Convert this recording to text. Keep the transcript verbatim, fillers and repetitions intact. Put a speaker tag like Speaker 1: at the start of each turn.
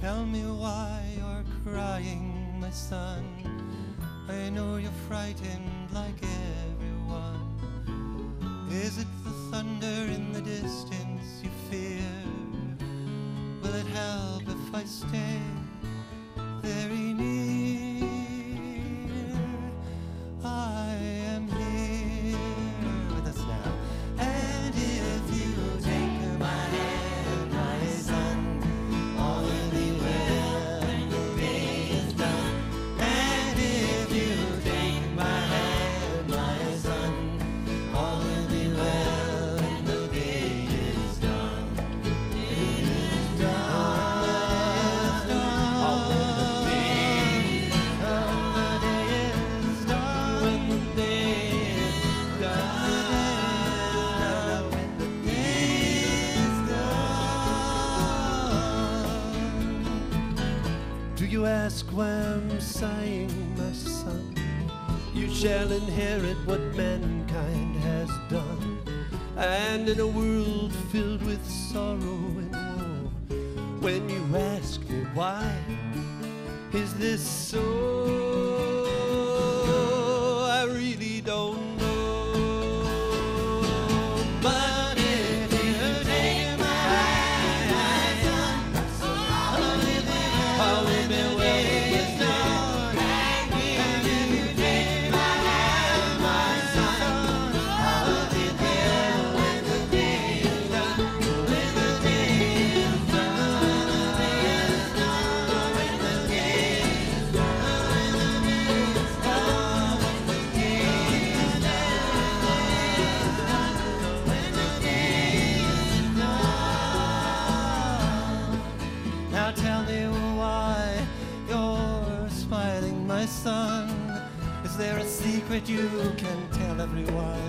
Speaker 1: Tell me why you're crying, my son. I know you're frightened like everyone. Is it the thunder in the distance you fear? Will it help if I stay very near? I am here with us now. And if you take my hand, my son, all will be well when the day is done. And if you take my hand, my son, all will be well when the day is done. It is done. All when the day is done. The day is done. When the day is done. When the day is done. Do you ask why I'm sighing, my son? You shall inherit what mankind has done. And in a world filled with sorrow and woe, when you ask me why is this so, I really don't know. But if you take my hand, my son, all will be well. All will be well. And if you take my hand, my son, all will be well when the day is done. When the day is done. When the day is done. When the day is done. When the day is done. When the day is done. Now tell me why you're smiling, my son. Is there a secret you can tell everyone?